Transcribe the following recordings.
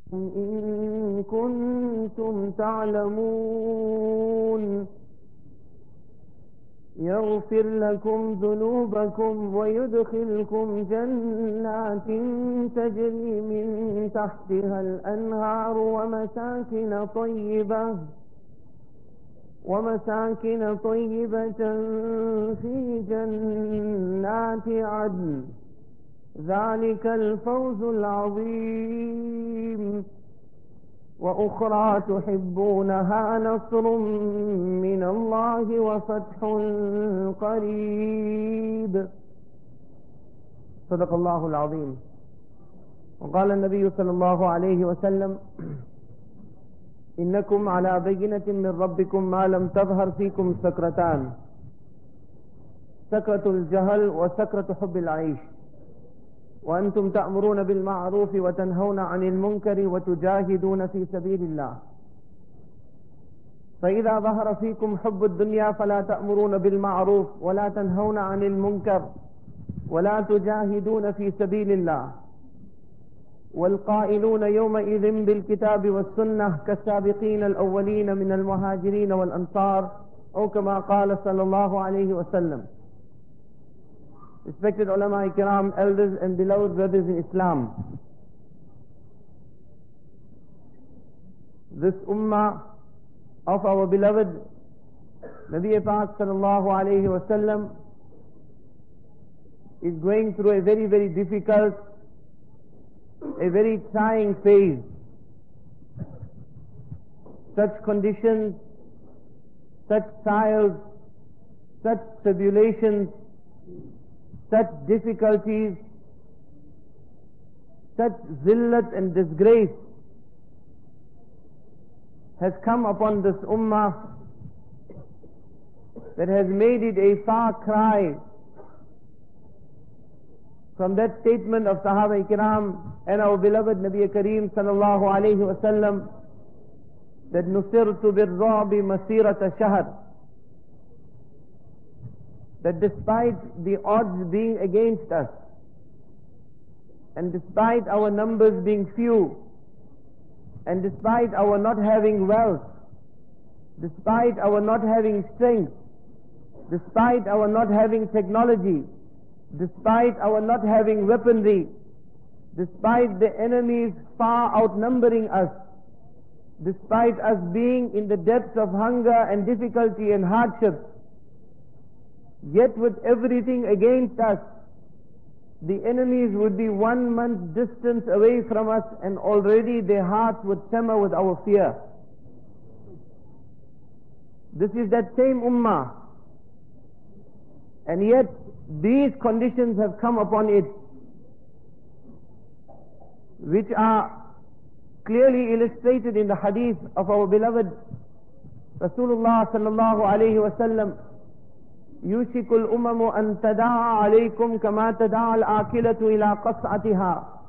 إن كنتم تعلمون يغفر لكم ذنوبكم ويدخلكم جنات تجري من تحتها الأنهار ومساكن طيبة في جنات عدن ذلك الفوز العظيم وأخرى تحبونها نصر من الله وفتح قريب صدق الله العظيم. وقال النبي صلى الله عليه وسلم إنكم على بينة من ربكم ما لم تظهر فيكم سكرتان سكرة الجهل وسكرة حب العيش وأنتم تأمرون بالمعروف وتنهون عن المنكر وتجاهدون في سبيل الله فإذا ظهر فيكم حب الدنيا فلا تأمرون بالمعروف ولا تنهون عن المنكر ولا تجاهدون في سبيل الله والقائلون يومئذ بالكتاب والسنة كالسابقين الأولين من المهاجرين والأنصار أو كما قال صلى الله عليه وسلم. Respected ulama kiram, elders and beloved brothers in Islam, this ummah of our beloved Nabi Pak sallallahu alayhi wa sallam is going through a very, very difficult, a very trying phase. Such conditions, such trials, such tribulations, such difficulties, such zillat and disgrace has come upon this ummah that has made it a far cry from that statement of Sahaba Ikram and our beloved Nabi Kareem sallallahu alayhi wa sallam that nusirtu bir-ra'bi masirata shahr, that despite the odds being against us and despite our numbers being few and despite our not having wealth, despite our not having strength, despite our not having technology, despite our not having weaponry, despite the enemies far outnumbering us, despite us being in the depths of hunger and difficulty and hardship, yet with everything against us, the enemies would be 1 month's distance away from us and already their hearts would tremor with our fear. This is that same ummah, and yet these conditions have come upon it, which are clearly illustrated in the hadith of our beloved Rasulullah sallallahu alayhi wa sallam. يوشك الأمم أن تداعى عليكم كما تداعى الآكلة إلى قصعتها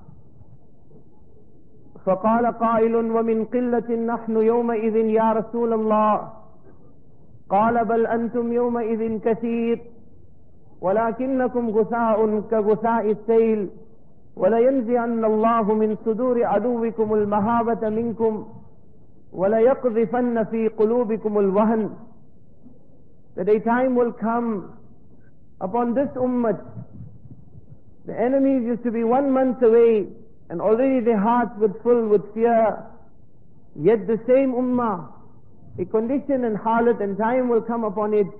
فقال قائل ومن قلة نحن يومئذ يا رسول الله قال بل أنتم يومئذ كثير ولكنكم غثاء كغثاء السيل ولينزعن الله من صدور عدوكم المهابة منكم وليقذفن في قلوبكم الوهن. That a time will come upon this ummah, the enemies used to be 1 month away and already their hearts were full with fear, yet the same ummah, a condition and halat and time will come upon it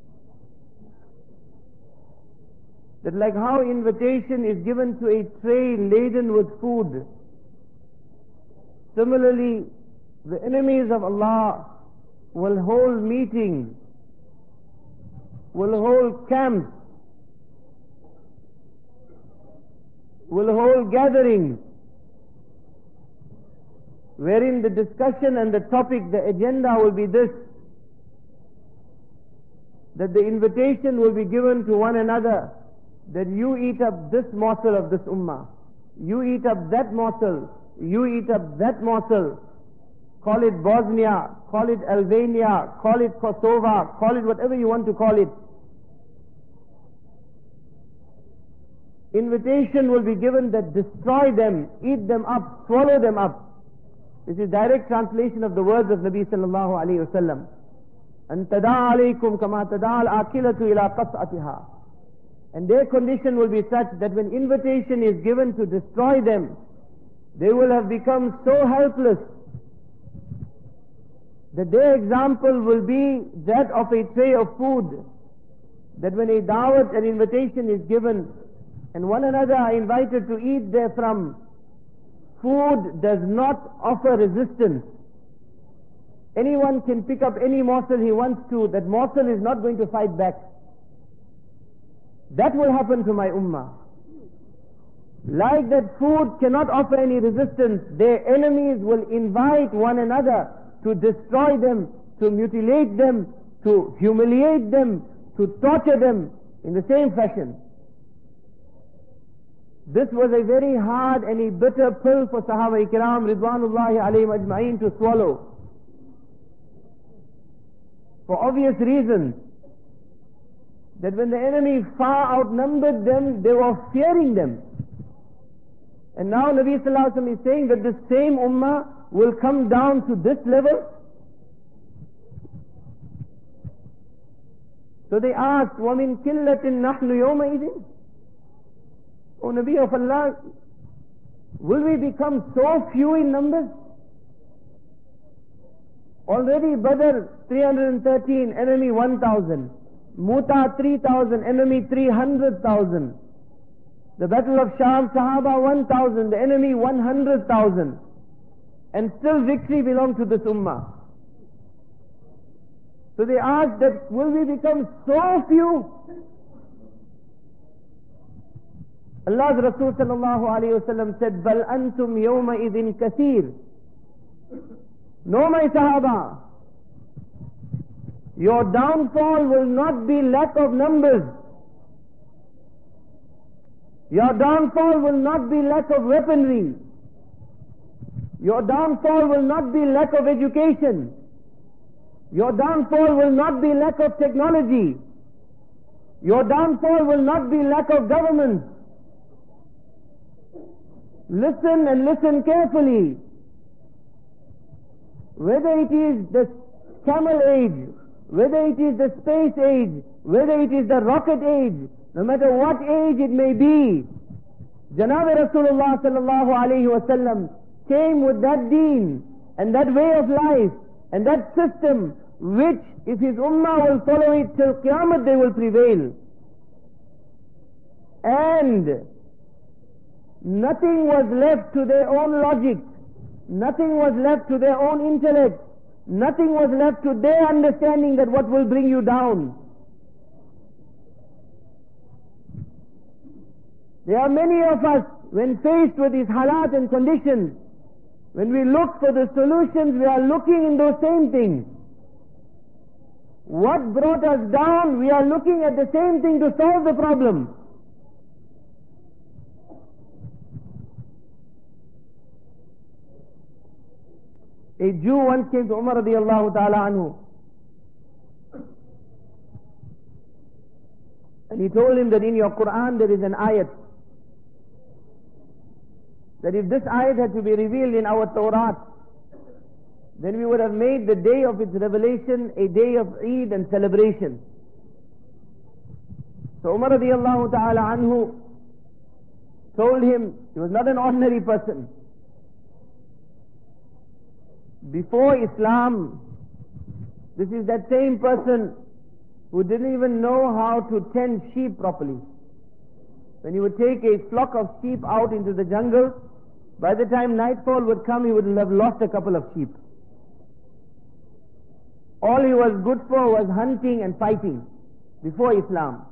that like how invitation is given to a tray laden with food, similarly the enemies of Allah will hold meetings, will hold camps, will hold gatherings, wherein the discussion and the topic, the agenda will be this, that the invitation will be given to one another, that you eat up this morsel of this ummah, you eat up that morsel, you eat up that morsel, call it Bosnia, call it Albania, call it Kosovo, call it whatever you want to call it. Invitation will be given that destroy them, eat them up, swallow them up. This is direct translation of the words of Nabi sallallahu alayhi wa sallam. أَن تَدَعَ عَلَيْكُمْ كَمَا تَدَعَ الْآكِلَةُ إِلَىٰ قَصْعَتِهَا. And their condition will be such that when invitation is given to destroy them, they will have become so helpless that their example will be that of a tray of food, that when a da'wat, an invitation is given, and one another are invited to eat therefrom, food does not offer resistance. Anyone can pick up any morsel he wants to, that morsel is not going to fight back. That will happen to my ummah. Like that food cannot offer any resistance, their enemies will invite one another to destroy them, to mutilate them, to humiliate them, to torture them in the same fashion. This was a very hard and a bitter pill for Sahaba Ikram Ridwanullahi alayhim ajma'in to swallow. For obvious reasons, that when the enemy far outnumbered them, they were fearing them. And now Nabi Sallallahu Alaihi Wasallam is saying that the same ummah will come down to this level. So they asked, وَمِن كِلَّةٍ نَحْنُ يَوْمَئِذٍ. O Nabi of Allah, will we become so few in numbers? Already Badr 313, enemy 1,000. Muta 3,000, enemy 300,000. The Battle of Sham, Sahaba 1,000, the enemy 100,000. And still victory belonged to this ummah. So they asked that, will we become so few? Allah's Rasul sallallahu alayhi wa sallam said, بَلْ أَنْتُمْ يَوْمَئِذٍ كَثِيرٌ. No, my Sahaba, your downfall will not be lack of numbers. Your downfall will not be lack of weaponry. Your downfall will not be lack of education. Your downfall will not be lack of technology. Your downfall will not be lack of government. Listen and listen carefully. Whether it is the camel age, whether it is the space age, whether it is the rocket age, no matter what age it may be, Janab Rasulullah sallallahu alayhi wa sallam came with that deen and that way of life and that system which, if his ummah will follow it till Qiyamah, they will prevail. And nothing was left to their own logic, nothing was left to their own intellect, nothing was left to their understanding that what will bring you down. There are many of us, when faced with these halat and conditions, when we look for the solutions, we are looking in those same things. What brought us down, we are looking at the same thing to solve the problem. A Jew once came to Umar radiallahu ta'ala anhu, and he told him that in your Quran there is an ayat, that if this ayat had to be revealed in our Torah, then we would have made the day of its revelation a day of Eid and celebration. So Umar radiallahu ta'ala anhu told him, he was not an ordinary person. Before Islam, this is that same person who didn't even know how to tend sheep properly. When he would take a flock of sheep out into the jungle, by the time nightfall would come, he would have lost a couple of sheep. All he was good for was hunting and fighting before Islam.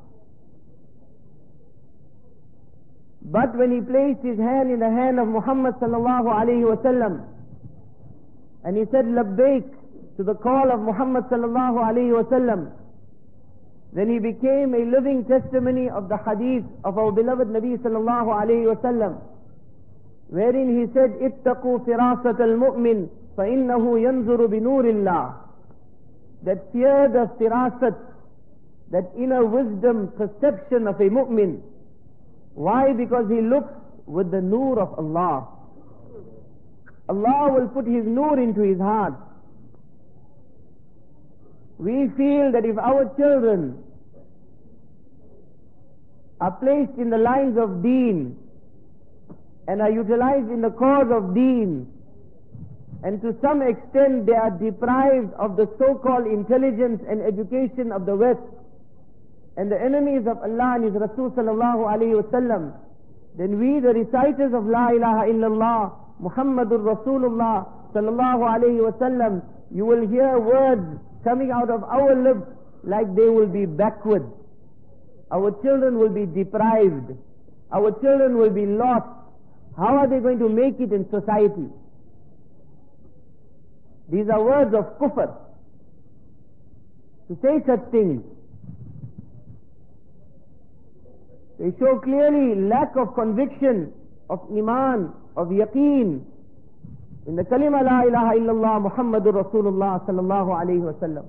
But when he placed his hand in the hand of Muhammad sallallahu alayhi wa sallam, and he said labbaik to the call of Muhammad sallallahu alayhi wa sallam, then he became a living testimony of the hadith of our beloved Nabi sallallahu alayhi wa sallam, wherein he said, ittaqu firasat al-mu'min fa innahu yanzuru bi nurillah. That fear the firasat, that inner wisdom, perception of a mu'min. Why? Because he looks with the nur of Allah. Allah will put His nur into his heart. We feel that if our children are placed in the lines of deen and are utilized in the cause of deen, and to some extent they are deprived of the so-called intelligence and education of the West and the enemies of Allah and His Rasul sallallahu alayhi wasallam, then we, the reciters of La ilaha illallah Muhammadur Rasulullah sallallahu alayhi wasallam, you will hear words coming out of our lips like they will be backward. Our children will be deprived. Our children will be lost. How are they going to make it in society? These are words of kufr. To say such things, they show clearly lack of conviction, of iman, of yaqeen in the kalima la ilaha illallah Muhammadur Rasulullah sallallahu alayhi wa sallam.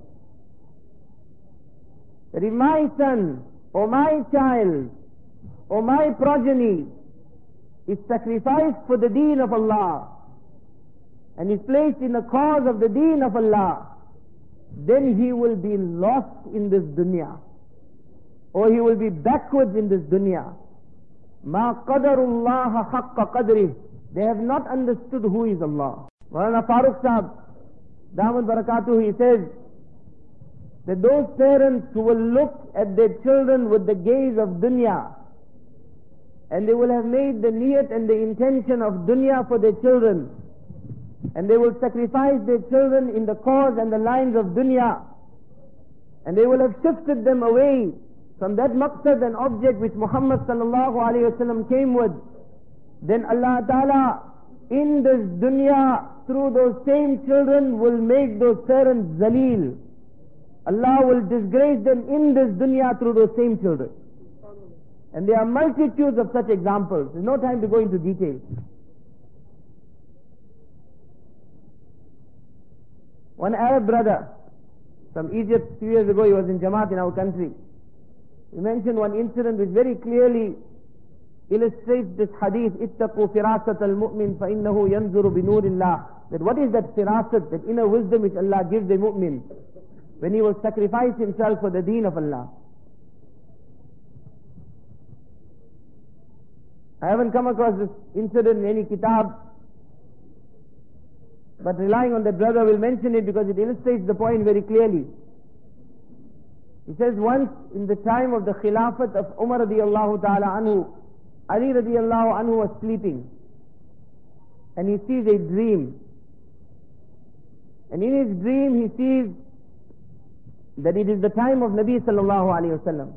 That if my son or my child or my progeny is sacrificed for the deen of Allah and is placed in the cause of the deen of Allah, then he will be lost in this dunya, or he will be backwards in this dunya. Ma qadarullah haqqa qadrih. They have not understood who is Allah. Maulana Farooq Sahib, Damat Barakatuh, he says that those parents who will look at their children with the gaze of dunya, and they will have made the niyat and the intention of dunya for their children, and they will sacrifice their children in the cause and the lines of dunya, and they will have shifted them away from that maqsad and object which Muhammad sallallahu alayhi wa sallam came with, then Allah Ta'ala in this dunya through those same children will make those parents zaleel. Allah will disgrace them in this dunya through those same children. And there are multitudes of such examples. There's no time to go into details. One Arab brother from Egypt, a few years ago, he was in Jamaat in our country. He mentioned one incident which very clearly illustrates this hadith, ittaqu firasat al-mu'min fa innahu yanzuru bi nurillah. That what is that firasat, that inner wisdom which Allah gives the mu'min when he will sacrifice himself for the deen of Allah. I haven't come across this incident in any kitab, but relying on the brother will mention it because it illustrates the point very clearly. He says once in the time of the Khilafat of Umar radiallahu ta'ala anhu, Ali radiallahu anhu was sleeping and he sees a dream, and in his dream he sees that it is the time of Nabi sallallahu alayhi wasallam,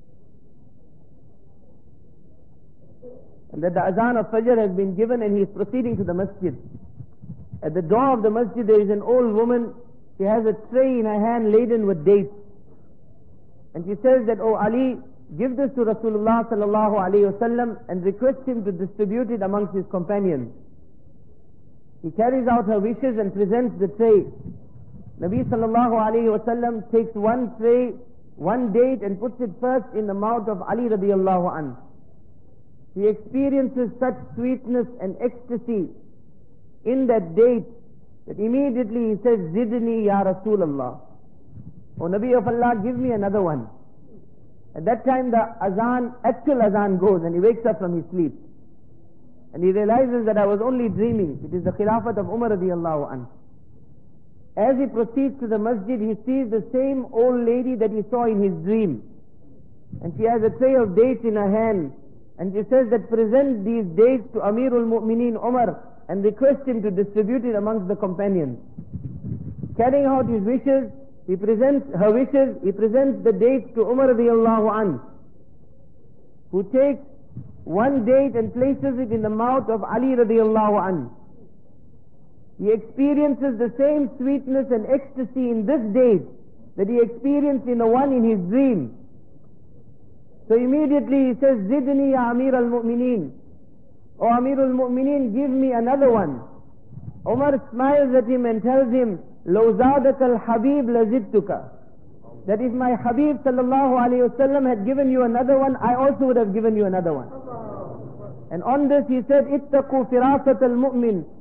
and that the azan of Fajr has been given and he is proceeding to the masjid. At the door of the masjid there is an old woman. She has a tray in her hand laden with dates, and she says that, "Oh Ali, give this to Rasulullah sallallahu alayhi wasallam and request him to distribute it amongst his companions." He carries out her wishes and presents the tray. Nabi sallallahu alayhi wasallam takes one tray, one date, and puts it first in the mouth of Ali radiallahu anhu. He experiences such sweetness and ecstasy in that date that immediately he says, "Zidni ya Rasulullah." "O Nabi of Allah, give me another one." At that time the azan, actual azan goes, and he wakes up from his sleep. And he realizes that I was only dreaming. It is the Khilafat of Umar radiallahu anhu. As he proceeds to the masjid, he sees the same old lady that he saw in his dream. And she has a tray of dates in her hand. And she says that, "Present these dates to Amirul Mu'mineen Umar and request him to distribute it amongst the companions." Carrying out his wishes, he presents her wishes, he presents the dates to Umar radiallahu anhu, who takes one date and places it in the mouth of Ali radiallahu anhu. He experiences the same sweetness and ecstasy in this date that he experienced in the one in his dream. So immediately he says, "Zidni ya Amir al-Mu'mineen." "O Amir al-Mu'mineen, give me another one." Umar smiles at him and tells him, "Law zadaka al-Habib lazidtuka." That if my Habib sallallahu alayhi wasallam had given you another one, I also would have given you another one. And on this he said, "Ittaqu firasat al-mu'min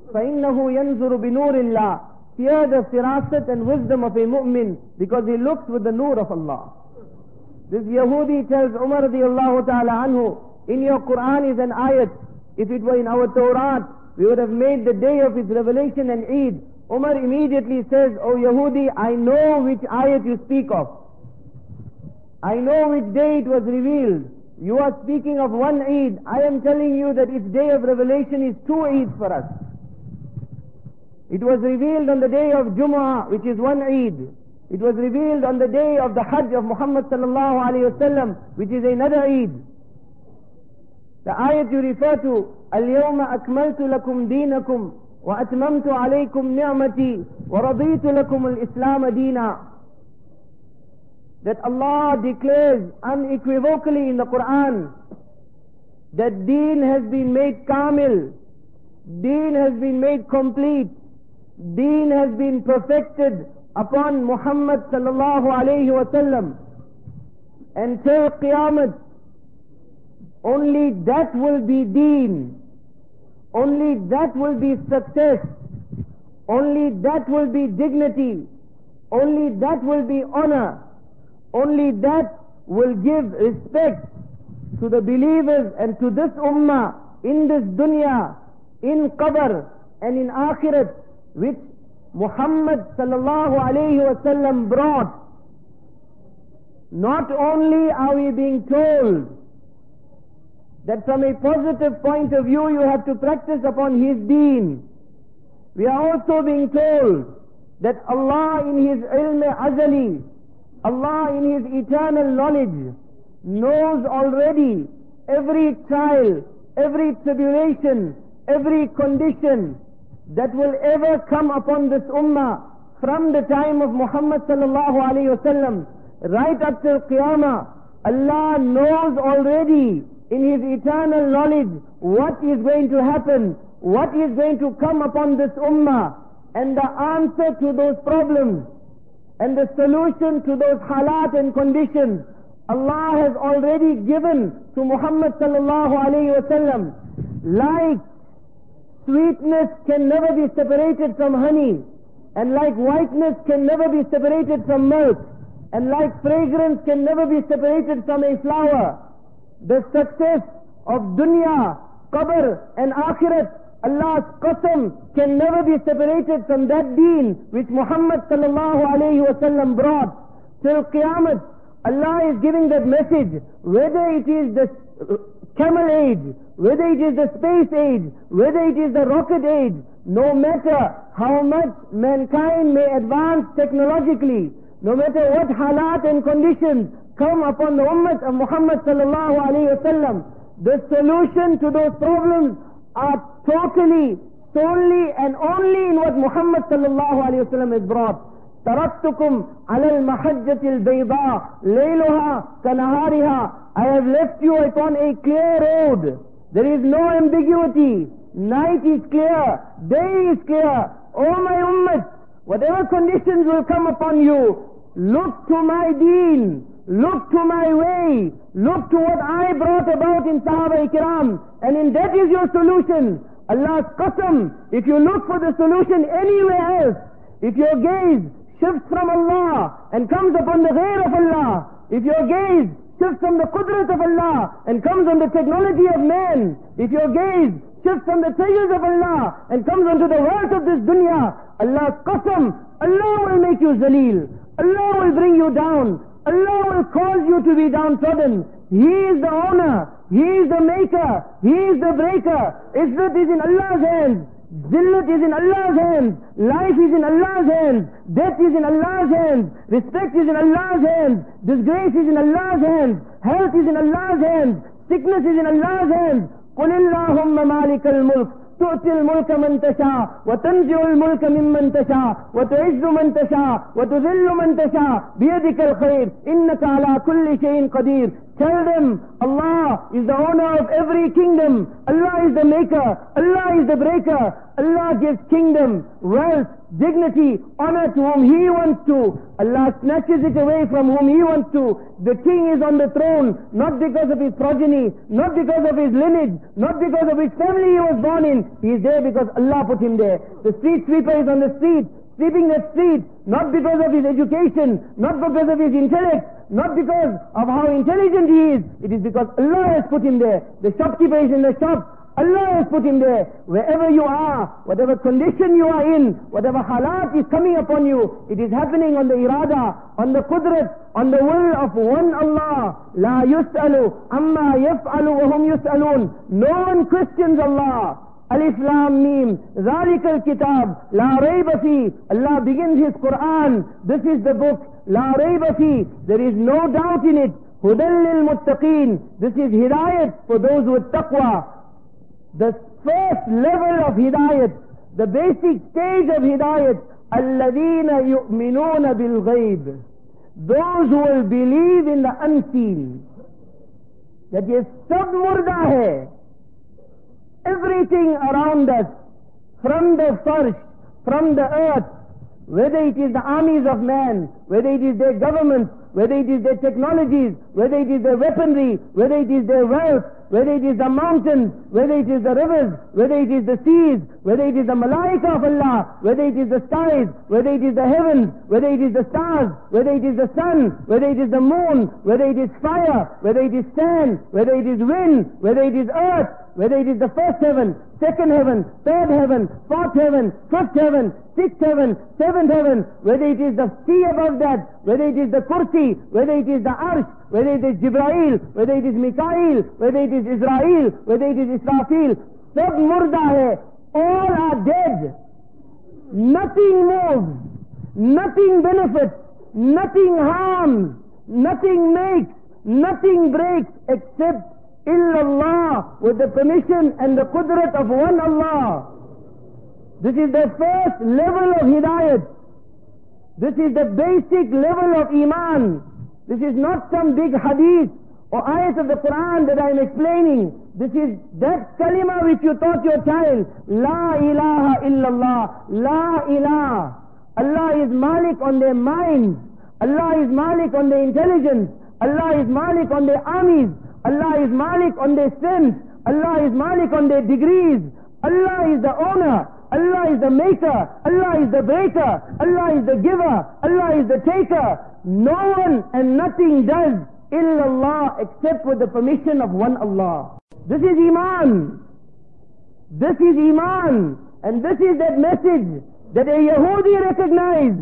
فَإِنَّهُ يَنْظُرُ بِنُورِ اللَّهِ. Fear the firasat and wisdom of a mu'min, because he looks with the nur of Allah. This Yahudi tells Umar radiallahu ta'ala anhu, in your Quran is an ayat. If it were in our Torah, we would have made the day of its revelation an Eid. Umar immediately says, "O Yahudi, I know which ayat you speak of. I know which day it was revealed. You are speaking of one Eid. I am telling you that its day of revelation is two Eids for us. It was revealed on the day of Jumu'ah, which is one Eid. It was revealed on the day of the Hajj of Muhammad sallallahu alayhi wasallam, which is another Eid. The ayat you refer to, الْيَوْمَ أَكْمَلْتُ لَكُمْ دِينَكُمْ وَأَتْمَمْتُ عَلَيْكُمْ نِعْمَتِي وَرَضِيتُ لَكُمُ الْإِسْلَامَ دِينًا. That Allah declares unequivocally in the Quran that deen has been made kamil, deen has been made complete, deen has been perfected upon Muhammad sallallahu alayhi wasallam. Until Qiyamah, only that will be deen, only that will be success, only that will be dignity, only that will be honor, only that will give respect to the believers and to this ummah in this dunya, in qabr and in akhirat, which Muhammad sallallahu alayhi wasallam brought. Not only are we being told that from a positive point of view you have to practice upon his deen, we are also being told that Allah in his ilm azali, Allah in his eternal knowledge knows already every trial, every tribulation, every condition that will ever come upon this ummah from the time of Muhammad sallallahu alayhi wasallam right up till Qiyamah. Allah knows already in his eternal knowledge what is going to happen, what is going to come upon this ummah, and the answer to those problems and the solution to those halat and conditions Allah has already given to Muhammad sallallahu alayhi wasallam. Like sweetness can never be separated from honey, and like whiteness can never be separated from milk, and like fragrance can never be separated from a flower, the success of dunya, qabr and akhirat, Allah's qasam, can never be separated from that deen which Muhammad sallallahu alayhi wasallam brought. Till Qiyamah, Allah is giving that message, whether it is the camel age, whether it is the space age, whether it is the rocket age, no matter how much mankind may advance technologically, no matter what halat and conditions come upon the ummah of Muhammad sallallahu alayhi wasallam, the solution to those problems are totally, solely and only in what Muhammad sallallahu alayhi wasallam has brought. تَرَكْتُكُمْ عَلَى الْمَحَجَّةِ الْبَيْضَاءِ لَيْلُهَا كَنَهَارِهَا. I have left you upon a clear road. There is no ambiguity. Night is clear, day is clear. O my ummah, whatever conditions will come upon you, look to my deen, look to my way, look to what I brought about in Sahaba Ikram, and in that is your solution. Allah's qasam, if you look for the solution anywhere else, if your gaze shifts from Allah and comes upon the ghair of Allah, if your gaze shifts from the qudrat of Allah and comes on the technology of man, if your gaze shifts from the treasures of Allah and comes onto the wealth of this dunya, Allah's qasam, Allah will make you zaleel, Allah will bring you down, Allah will cause you to be downtrodden. He is the owner, He is the maker, He is the breaker. Izzat is in Allah's hands, zillat is in Allah's hands, life is in Allah's hands, death is in Allah's hands, respect is in Allah's hands, disgrace is in Allah's hands, health is in Allah's hands, sickness is in Allah's hands. قُلِ اللَّهُمَّ مَالِكَ الْمُلْكِ تُؤْتِي الْمُلْكَ مَنْ تَشَاءُ وَتَنْزِعُ الْمُلْكَ مِمَّنْ تَشَاءُ وَتُعِزُّ مَنْ تَشَاءُ وَتُذِلُّ مَنْ تَشَاءُ بِيَدِكَ الْخَيْرُ إِنَّكَ عَلَى كُلِّ شَيْءٍ قَدِيرٌ. Tell them, Allah is the owner of every kingdom, Allah is the maker, Allah is the breaker, Allah gives kingdom, wealth, dignity, honor to whom He wants to. Allah snatches it away from whom He wants to. The king is on the throne, not because of his progeny, not because of his lineage, not because of which family he was born in. He is there because Allah put him there. The street sweeper is on the street, sweeping that street, not because of his education, not because of his intellect, not because of how intelligent he is. It is because Allah has put him there. The shopkeeper is in the shop, Allah has put him there. Wherever you are, whatever condition you are in, whatever halat is coming upon you, it is happening on the irada, on the qudrat, on the will of one Allah. La yus'alu amma yaf'alu wa hum yus'alun. No one questions Allah. Alif Lam Mim, Zalikal Kitab, La Rayba Fi. Allah begins His Quran. This is the book, La Rayba Fi. There is no doubt in it. Hudan lil Muttaqeen. This is Hidayat for those with taqwa. The first level of Hidayat, the basic stage of Hidayat, Alladheena yu'minuna bil ghayb. Those who will believe in the unseen. That ye sab murda hai. Everything around us, from the farsh, from the earth, whether it is the armies of man, whether it is their governments, whether it is their technologies, whether it is their weaponry, whether it is their wealth, whether it is the mountains, whether it is the rivers, whether it is the seas, whether it is the malaika of Allah, whether it is the skies, whether it is the heavens, whether it is the stars, whether it is the sun, whether it is the moon, whether it is fire, whether it is sand, whether it is wind, whether it is earth, whether it is the first heaven, second heaven, third heaven, fourth heaven, fifth heaven, sixth heaven, seventh heaven, whether it is the sea above that, whether it is the kursi, whether it is the arsh, whether it is Jibrail, whether it is Mikail, whether it is Israel, whether it is Israfil, sab murda hai, all are dead. Nothing moves, nothing benefits, nothing harms, nothing makes, nothing breaks except illallah, with the permission and the qudrat of one Allah. This is the first level of Hidayat. This is the basic level of Iman. This is not some big hadith or ayat of the Quran that I am explaining. This is that kalima which you taught your child. La ilaha illallah. La ilaha. Allah is Malik on their minds. Allah is Malik on their intelligence. Allah is Malik on their armies. Allah is Malik on their strength. Allah is Malik on their degrees. Allah is the owner. Allah is the maker. Allah is the breaker. Allah is the giver. Allah is the taker. No one and nothing does illallah except with the permission of one Allah. This is Iman. This is Iman. And this is that message that a Yahudi recognized.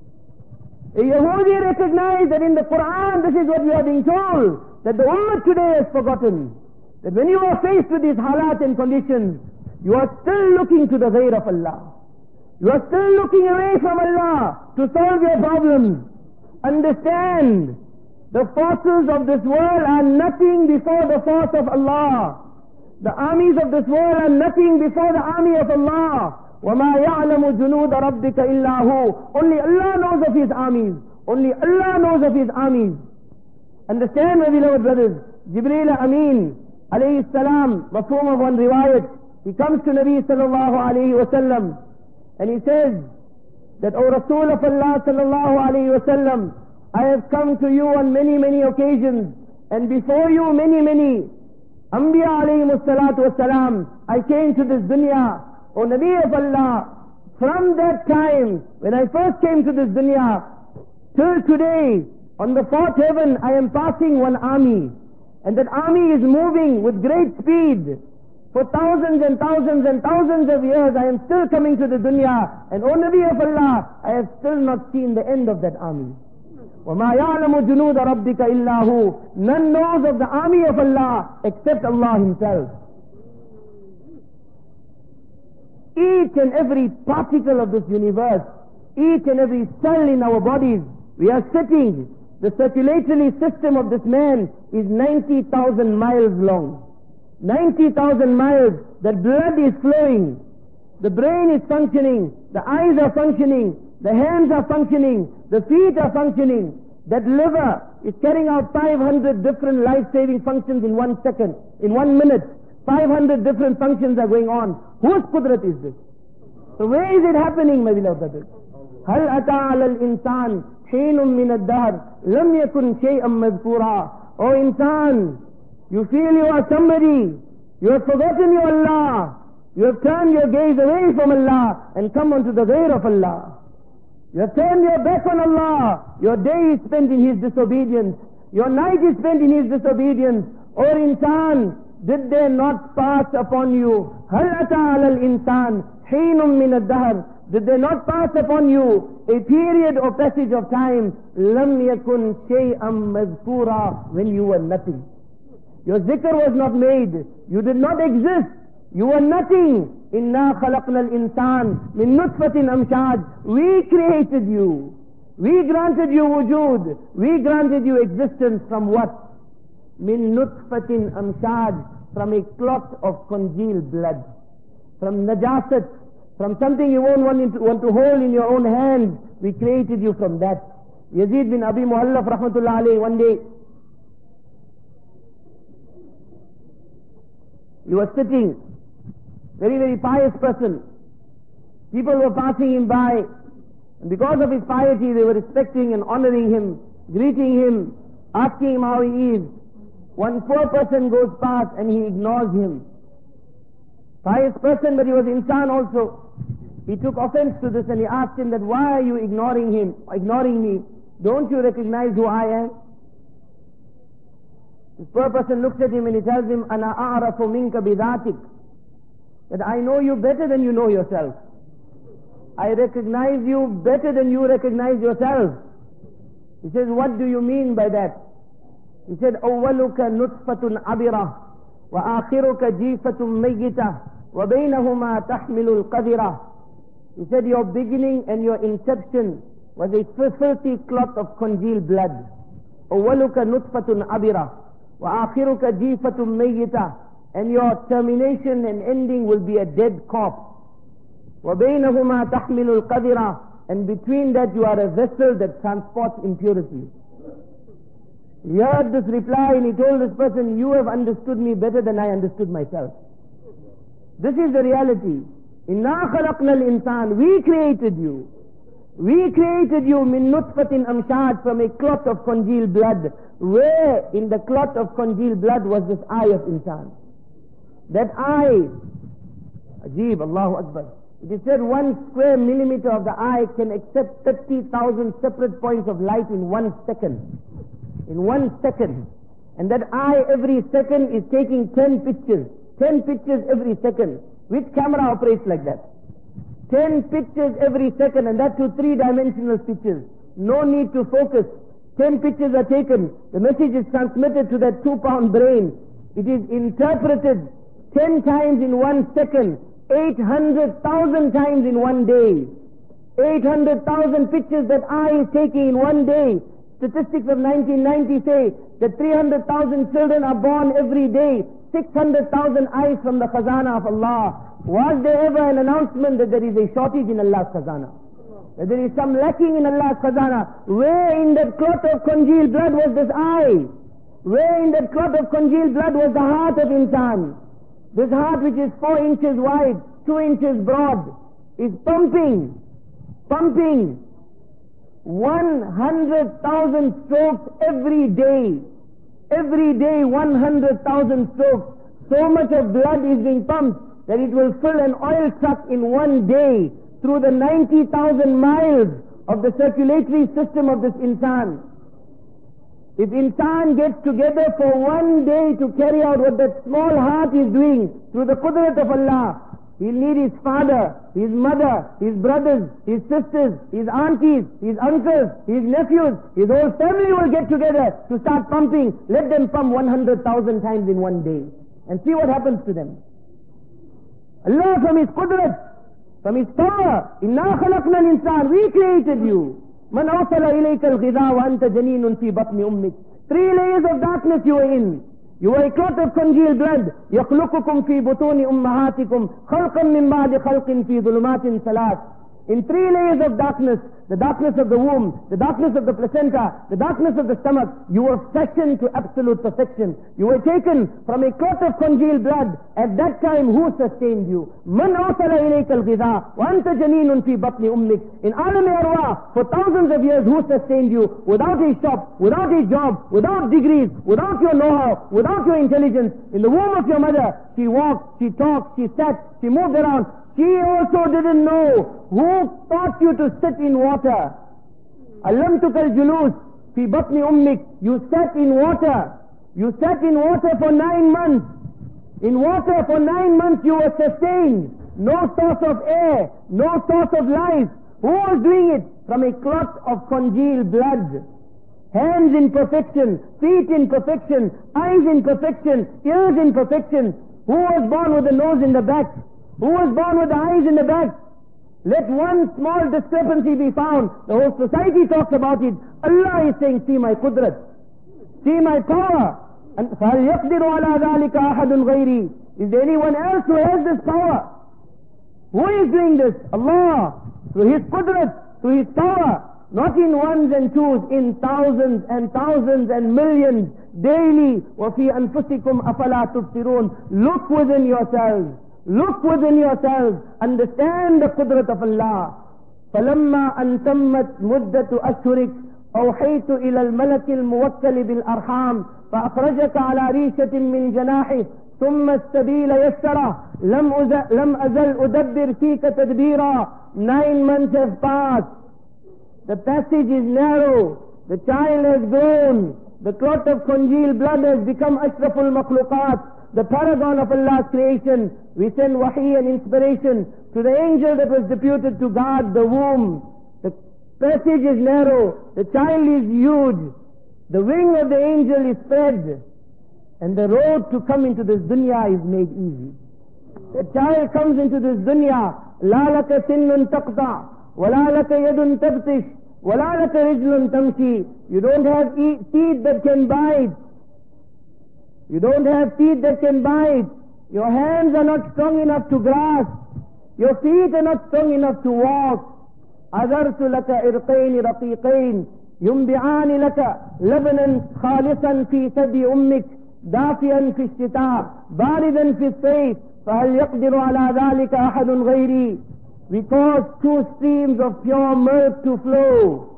A Yahudi recognized that in the Quran this is what we are being told. That the Ummah today has forgotten. That when you are faced with these halat and conditions, you are still looking to the ghayr of Allah. You are still looking away from Allah to solve your problems. Understand, the forces of this world are nothing before the force of Allah. The armies of this world are nothing before the army of Allah. وَمَا يَعْلَمُ جُنُودَ رَبِّكَ إِلَّا هُ. Only Allah knows of His armies. Only Allah knows of His armies. Understand, my beloved brothers, Jibreel Amin, alayhi salam, mafhum of one riwayat, he comes to Nabi sallallahu alayhi wa sallam, and he says that, O Rasul of Allah sallallahu alayhi wa sallam, I have come to you on many, many occasions, and before you many Anbiya alayhimus salatu wassalam, I came to this dunya. O Nabi of Allah, from that time, when I first came to this dunya, till today, on the fourth heaven, I am passing one army. And that army is moving with great speed. For thousands and thousands and thousands of years, I am still coming to the dunya. And O Nabi of Allah, I have still not seen the end of that army. وَمَا يَعْلَمُ جُنُودَ رَبِّكَ إِلَّا هُ. None knows of the army of Allah except Allah Himself. Each and every particle of this universe, each and every cell in our bodies, we are sitting. The circulatory system of this man is 90,000 miles long. 90,000 miles, that blood is flowing. The brain is functioning, the eyes are functioning, the hands are functioning, the feet are functioning. That liver is carrying out 500 different life-saving functions in 1 second, in 1 minute. 500 different functions are going on. Whose qudrat is this? So where is it happening, my beloved brothers? هل أتى على الإنسان حين من الدهر لم يكن شيئا مذكورا. Oh insan, you feel you are somebody. You have forgotten your Allah. You have turned your gaze away from Allah and come onto the ghayr of Allah. You have turned your back on Allah. Your day is spent in His disobedience. Your night is spent in His disobedience. O insan, did there not pass upon you? هل أتى على الإنسان حين من الدهر. Did there not pass upon you a period or passage of time? لم يكن شيئا مذكورا, when you were nothing. Your zikr was not made. You did not exist. You were nothing. إِنَّا خَلَقْنَا الْإِنسَانِ مِن نُطْفَةٍ أَمْشَاجٍ. We created you. We granted you wujud. We granted you existence from what? مِن نُطْفَةٍ أَمْشَاجٍ. From a clot of congealed blood. From najasat. From something you won't want to hold in your own hand. We created you from that. Yazid bin Abi Muhallaf rahmatullah alayhi, one day, he was sitting, very, very pious person. People were passing him by, and because of his piety, they were respecting and honoring him, greeting him, asking him how he is. One poor person goes past and he ignores him. Pious person, but he was insan also. He took offense to this and he asked him that, why are you ignoring me? Don't you recognize who I am? This poor person looks at him and he tells him, أَنَا أَعْرَفُ مِنْكَ بِذَاتِكَ, that I know you better than you know yourself. I recognize you better than you recognize yourself. He says, what do you mean by that? He said, أَوَّلُكَ نُطْفَةٌ عَبِرَةٌ وَآخِرُكَ جِيفَةٌ مَيِّتَةٌ وَبَيْنَهُمَا تَحْمِلُ الْقَذِرَةِ. He said, your beginning and your inception was a filthy clot of congealed blood. أَوَّلُكَ نُطْفَةٌ عَبِرَةٌ وَآخِرُكَ جِيفَةٌ مَيِّتَةٌ. And your termination and ending will be a dead corpse. وَبَيْنَهُمَا تَحْمِلُ الْقَذِرَةِ. And between that you are a vessel that transports impurity. He heard this reply and he told this person, you have understood me better than I understood myself. This is the reality. إِنَّا خَلَقْنَا الْإِنسَانِ. We created you. We created you min nutfatin amshad, from a clot of congealed blood. Where in the clot of congealed blood was this eye of insan? That eye, Ajib, Allahu Akbar. It is said 1 square millimeter of the eye can accept 30,000 separate points of light in 1 second. In 1 second. And that eye every second is taking 10 pictures. 10 pictures every second. Which camera operates like that? 10 pictures every second, and that to 3-dimensional pictures. No need to focus. 10 pictures are taken. The message is transmitted to that 2-pound brain. It is interpreted 10 times in 1 second. 800,000 times in 1 day. 800,000 pictures that eye is taking in 1 day. Statistics of 1990 say that 300,000 children are born every day. 600,000 eyes from the khazana of Allah. Was there ever an announcement that there is a shortage in Allah's khazana? That there is some lacking in Allah's khazana? Where in that clot of congealed blood was this eye? Where in that clot of congealed blood was the heart of insan? This heart, which is 4 inches wide, 2 inches broad, is pumping 100,000 strokes every day. Every day 100,000 strokes. So much of blood is being pumped that it will fill an oil truck in 1 day through the 90,000 miles of the circulatory system of this insan. If insan gets together for 1 day to carry out what that small heart is doing through the qudrat of Allah, he'll need his father, his mother, his brothers, his sisters, his aunties, his uncles, his nephews, his whole family will get together to start pumping. Let them pump 100,000 times in 1 day and see what happens to them. Allah, from His qudrat, from His power, إِنَّا خَلَقْنَا الْإِنسَانِ. We created you. مَنْ أَوْصَلَ إِلَيْكَ الْغِذَاءَ وَأَنْتَ جَنِينٌ فِي بَطْنِ أُمِّكَ. 3 layers of darkness you were in. You were a clot of congealed blood. يَخْلُقُكُمْ فِي بُطُونِ أُمَّهَاتِكُمْ خَلْقًا مِنْ بَعْدِ خَلْقٍ فِي ظُلُمَاتٍ ثَلَاثٍ. in 3 layers of darkness, the darkness of the womb, the darkness of the placenta, the darkness of the stomach, you were fashioned to absolute perfection. You were taken from a clot of congealed blood. At that time, who sustained you? Man awsala ilayka al-ghidha wa anta janinun fi batni ummik. In alam arwah, for thousands of years, who sustained you? Without a shop, without a job, without degrees, without your know-how, without your intelligence. In the womb of your mother, she walked, she talked, she sat, she moved around. She also didn't know. Who taught you to sit in water? Allamtuka al-julus fi batni ummik. You sat in water. You sat in water for 9 months. In water for 9 months you were sustained. No source of air, no source of life. Who was doing it? From a clot of congealed blood. Hands in perfection, feet in perfection, eyes in perfection, ears in perfection. Who was born with the nose in the back? Who was born with the eyes in the back? Let one small discrepancy be found. The whole society talks about it. Allah is saying, see my qudrat. See my power. And فَهَلْ يَقْدِرُ عَلَى ذَلِكَ أَحَدٌ غَيْرِي. Is there anyone else who has this power? Who is doing this? Allah. Through His qudrat, through His power. Not in ones and twos, in thousands and thousands and millions daily. وَفِي أَنفُسِكُمْ أَفَلَا تُبْصِرُونَ. Look within yourselves. Look within yourselves. Understand the qudrat of Allah. فَلَمَّا أَن تَمَّتْ مُدَّةُ أَشْهُرِكَ أَوْحَيْتُ إِلَى الْمَلَكِ الْمُوَكَّلِ بِالْأَرْحَامِ فَأَخْرَجَكَ عَلَى رِيشَةٍ مِّن جَنَاحِهِ ثُمَّ السَّبِيلَ يَسَّرَهُ لَمْ أَزَلْ أُدَبِّرْ فِيكَ تَدْبِيرًا. 9 months have passed. The passage is narrow. The child has grown. The clot of congealed blood has become Ashraful Makhluqat, the paragon of Allah's creation. We send wahi and inspiration to the angel that was deputed to guard the womb. The passage is narrow. The child is huge. The wing of the angel is spread. And the road to come into this dunya is made easy. The child comes into this dunya. La laka sinnun taqta, wa la laka yadun tabtish, wa la laka rijlun tamshi. You don't have teeth that can bite. You don't have teeth that can bite. Your hands are not strong enough to grasp. Your feet are not strong enough to walk. أَذَرْتُ لَكَ إِرْقَيْنِ رَقِيقَيْنِ يُنْبِعَانِ لَكَ لَبْنًا خَالِصًا فِي ثَدِي أُمِّكَ دَافِيًا فِي الشِّتَاءِ بَارِدًا فِي الصَّيْفِ فَهَلْ يَقْدِرُ عَلَى ذَلِكَ أَحَدٌ غَيْرِي. We cause 2 streams of pure milk to flow.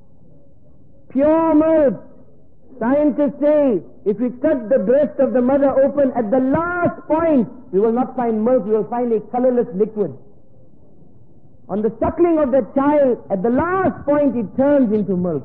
Pure milk. Scientists say, if we cut the breast of the mother open at the last point, we will not find milk, we will find a colorless liquid. On the suckling of that child, at the last point it turns into milk.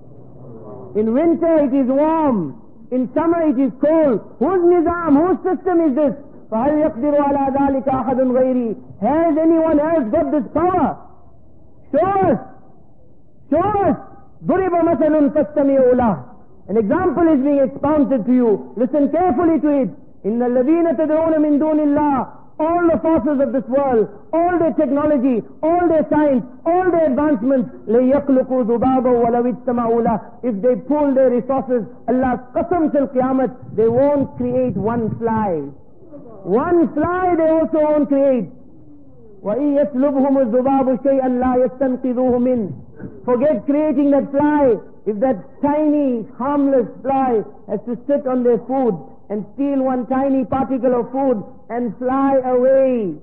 In winter it is warm, in summer it is cold. Whose nizam, whose system is this? فَهَلْ يَقْدِرُ عَلَى ذَلِكَ أَحَدٌ غَيْرِي. Has anyone else got this power? Show us! Show us! ضُرِبَ مَثَلٌ فَاسْتَمِعُوا لَهُ. An example is being expounded to you. Listen carefully to it. إِنَّ الَّذِينَ تَدْعُونَ مِن دُونِ اللَّهِ. All the forces of this world, all their technology, all their science, all their advancements, لَيَخْلُقُوا ذُبَابًا وَلَوِ اجْتَمَعُوا لَهُ. If they pool their resources, Allah's qasam till Qiyamah, they won't create one fly. One fly they also won't create. وَإِن يَسْلُبْهُمُ الذُّبَابُ شَيْئًا لَا يَسْتَنْقِذُوهُ مِنْهُ. Forget creating that fly. If that tiny, harmless fly has to sit on their food and steal one tiny particle of food and fly away,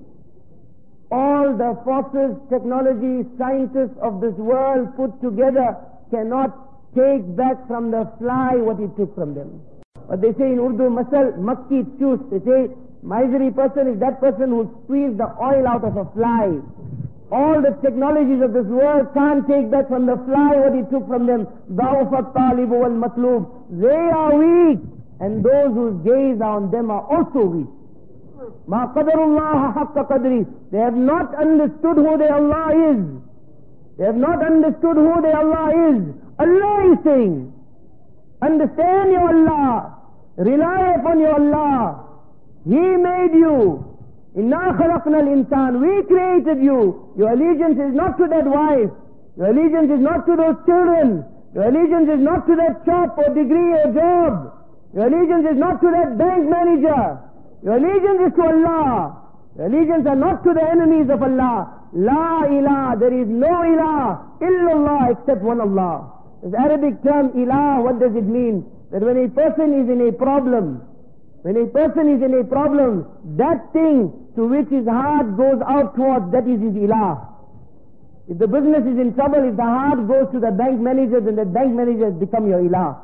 all the forces, technology, scientists of this world put together cannot take back from the fly what it took from them. But they say in Urdu, masal makki chus. They say, miserly person is that person who squeezed the oil out of a fly. All the technologies of this world can't take back from the fly what he took from them. ضَعُفَ الطَّالِبُ وَالْمَطْلُوبُ. They are weak, and those whose gaze on them are also weak. مَا قَدَرُ اللَّهَ حَقَّ قَدْرِهِ. They have not understood who their Allah is. They have not understood who their Allah is. Allah is saying, understand your Allah. Rely upon your Allah. He made you. إِنَّا خَلَقْنَا الْإِنسَانِ. We created you. Your allegiance is not to that wife. Your allegiance is not to those children. Your allegiance is not to that shop or degree or job. Your allegiance is not to that bank manager. Your allegiance is to Allah. Your allegiance are not to the enemies of Allah. La ilah, there is no ilah illallah except one Allah. This Arabic term ilah, what does it mean? That when a person is in a problem, that thing to which his heart goes out towards, that is his ilah. If the business is in trouble, if the heart goes to the bank manager, then the bank manager has become your ilah.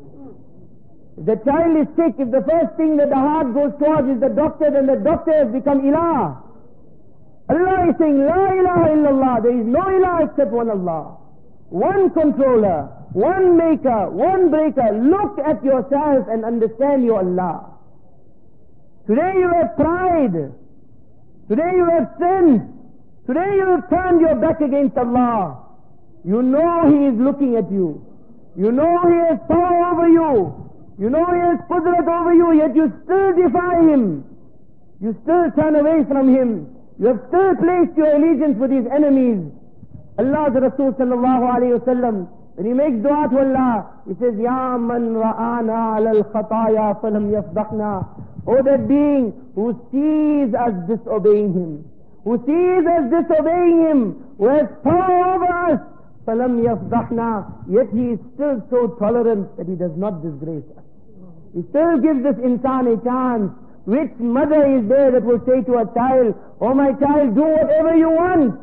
If the child is sick, if the first thing that the heart goes towards is the doctor, then the doctor has become ilah. Allah is saying, La ilaha illallah, there is no ilah except one Allah. One controller, one maker, one breaker. Look at yourself and understand your Allah. Today you have pride. Today you have sinned. Today you have turned your back against Allah. You know He is looking at you. You know He has power over you. You know He has qudrat over you, yet you still defy Him. You still turn away from Him. You have still placed your allegiance with His enemies. Allah's Rasul sallallahu alayhi wa sallam, when he makes dua to Allah, he says, Ya man ra'ana ala al-khataya falam yafdakhna. Oh, that being who sees us disobeying Him, who sees us disobeying Him, who has power over us, falam yafdakhna, yet He is still so tolerant that He does not disgrace us. He still gives this insan a chance. Which mother is there that will say to a child, oh my child, do whatever you want.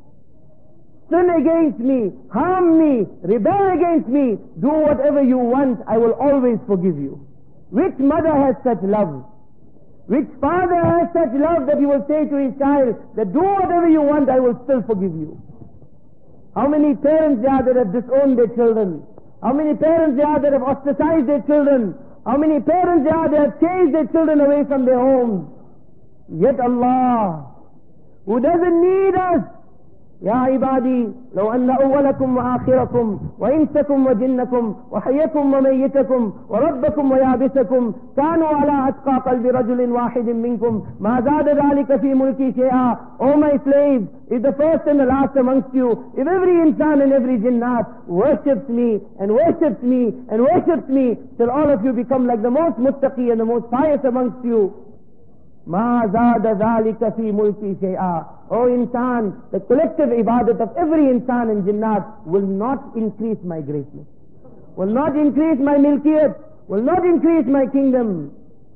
Sin against me, harm me, rebel against me, do whatever you want, I will always forgive you. Which mother has such love? Which father has such love that he will say to his child that do whatever you want, I will still forgive you? How many parents there are that have disowned their children? How many parents there are that have ostracized their children? How many parents there are that have chased their children away from their homes? Yet Allah, who doesn't need us, يا عبادي لو أن أولكم وآخركم وإنسكم وجنكم وحيكم وميتكم وربكم ويابسكم كانوا على أتقى قلب رجل واحد منكم ما زاد ذلك في ملكي شيئا. O my slaves, if the first and the last amongst you, if every insan and every jinnat worships me and worships me and worships me till all of you become like the most muttaqi and the most pious amongst you, ما زاد ذلك في ملكي شيئا. O insan, the collective ibadat of every insan and jinnat will not increase my greatness, will not increase my milkiyat, will not increase my kingdom.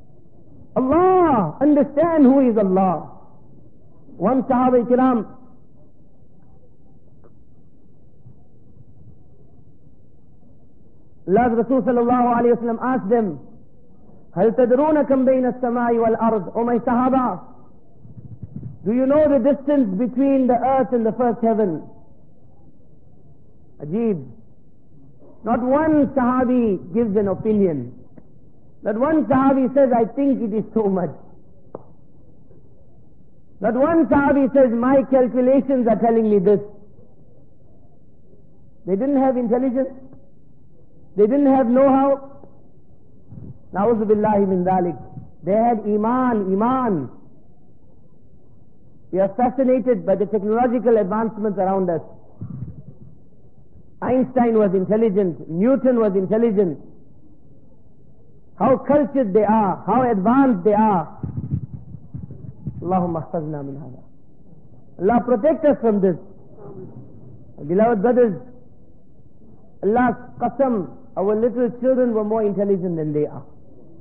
Allah, understand who is Allah. One Sahaba Kiram, Allah's Rasul sallallahu alayhi wa sallam asked them, هل تدرون كم بين السماء والأرض? O my Sahaba, do you know the distance between the earth and the first heaven? Ajib. Not one Sahabi gives an opinion. Not one Sahabi says, I think it is so much. Not one Sahabi says, my calculations are telling me this. They didn't have intelligence. They didn't have know-how. Na'udhu billahi min dhalik. They had iman. We are fascinated by the technological advancements around us. Einstein was intelligent. Newton was intelligent. How cultured they are. How advanced they are. Allahumma ahfazna min hada. Allah protect us from this. Beloved brothers, Allah's qasam, our little children were more intelligent than they are.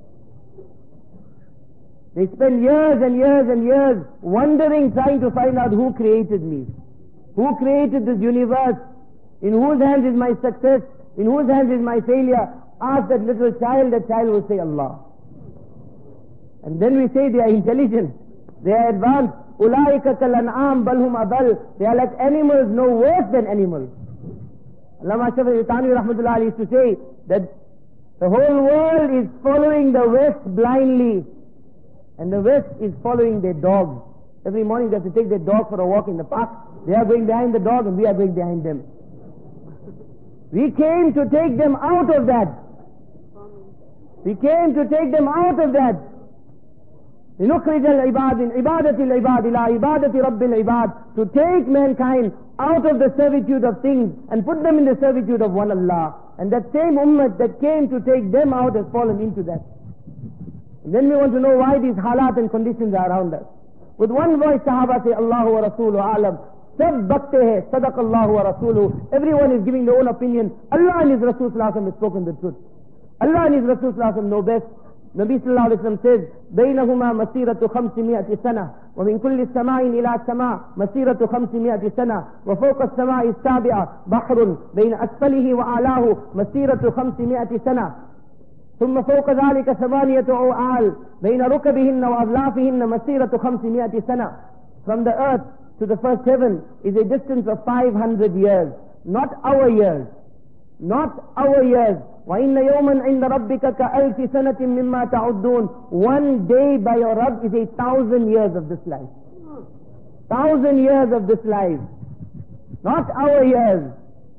They spend years and years and years wondering, trying to find out who created me, who created this universe, in whose hands is my success, in whose hands is my failure. Ask that little child, that child will say Allah. And then we say they are intelligent, they are advanced. Ulaika kal an'am bal hum adall. They are like animals, no worse than animals. Allama Ashraf al-Thani rahmatullah alayhi used to say that the whole world is following the West blindly, and the West is following their dogs. Every morning they have to take their dog for a walk in the park. They are going behind the dog and we are going behind them. We came to take them out of that. We came to take them out of that. لنخرج العباد من عبادة العباد إلى عبادة رب العباد. To take mankind out of the servitude of things and put them in the servitude of one Allah. And that same ummah that came to take them out has fallen into that. And then we want to know why these halat and conditions are around us. With one voice, Sahaba say, Allahu wa Rasuluhu alam. Sab bakte hai, sadaqallahu wa rasuluhu. Everyone is giving their own opinion. Allah and His Rasul sallallahu alaihi wasallam has spoken the truth. Allah and His Rasul sallallahu alaihi wasallam know best. Nabi sallallahu alaihi wasallam says, بينهما مسيرة 500 سنة ومن كل سماء إلى سماء مسيرة 500 سنة وفوق السماء السابعة بحر بين أسفله وأعلاه مسيرة 500 سنة ثم فوق ذلك 8 أعوال بين ركبهن وأظلافهن مسيرة 500 سنة. From the earth to the first heaven is a distance of 500 years. Not our years. Not our years. وَإِنَّ يَوْمًا عِنْدَ رَبِّكَ كَأَلْفِ سَنَةٍ مِمَّا تَعُدُّونَ. One day by your Rabb is 1,000 years of this life. 1,000 years of this life. Not our years.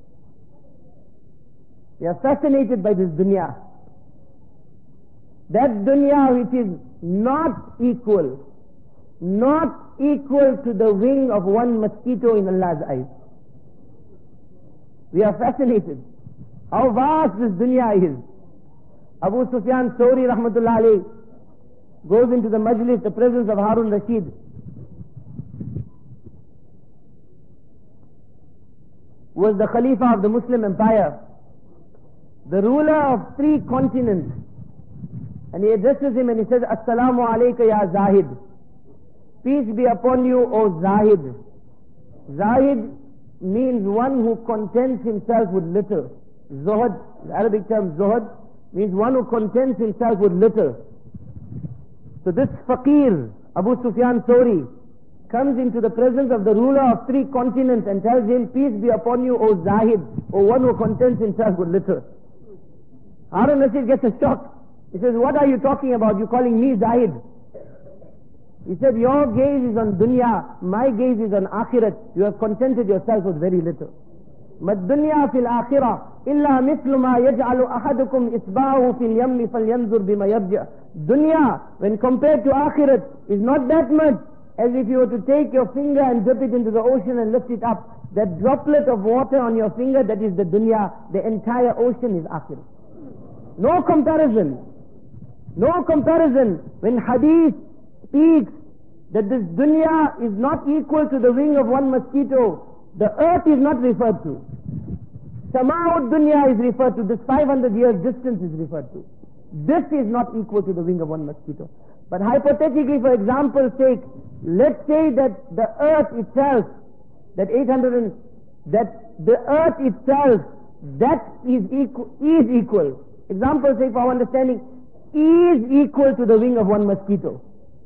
We are fascinated by this dunya. That dunya which is not equal to the wing of one mosquito in Allah's eyes. We are fascinated. How vast this dunya is. Abu Sufyan Thawri rahmatullah alayh goes into the majlis, the presence of Harun Rashid. Was the Khalifa of the Muslim Empire, the ruler of 3 continents. And he addresses him and he says, Assalamu alayka ya Zahid. Peace be upon you, O Zahid. Zahid means one who contents himself with little. Zuhud, the Arabic term zuhud, means one who contents himself with little. So this faqir, Abu Sufyan Thawri, comes into the presence of the ruler of 3 continents and tells him, peace be upon you, O Zahid, O one who contents himself with little. Harun Rashid gets a shock. He says, what are you talking about? You're calling me Zahid. He said, your gaze is on dunya, my gaze is on akhirat. You have contented yourself with very little. مَا الدُّنْيَا فِي الْآخِرَةِ إِلَّا مِثْلُ مَا يَجْعَلُ أَحَدُكُمْ إِصْبَعَهُ فِي الْيَمِّ فَلْيَنْظُرْ بِمَا يَرْجِعُ. Dunya, when compared to akhirat, is not that much as if you were to take your finger and dip it into the ocean and lift it up. That droplet of water on your finger, that is the dunya. The entire ocean is akhirat. No comparison. No comparison. When hadith speaks that this dunya is not equal to the wing of one mosquito, the earth is not referred to. Sama'ud dunya is referred to. This 500 years distance is referred to. This is not equal to the wing of one mosquito. But hypothetically, for example's sake, let's say that the earth itself, that the earth itself, that is equal. Example sake for our understanding, is equal to the wing of one mosquito.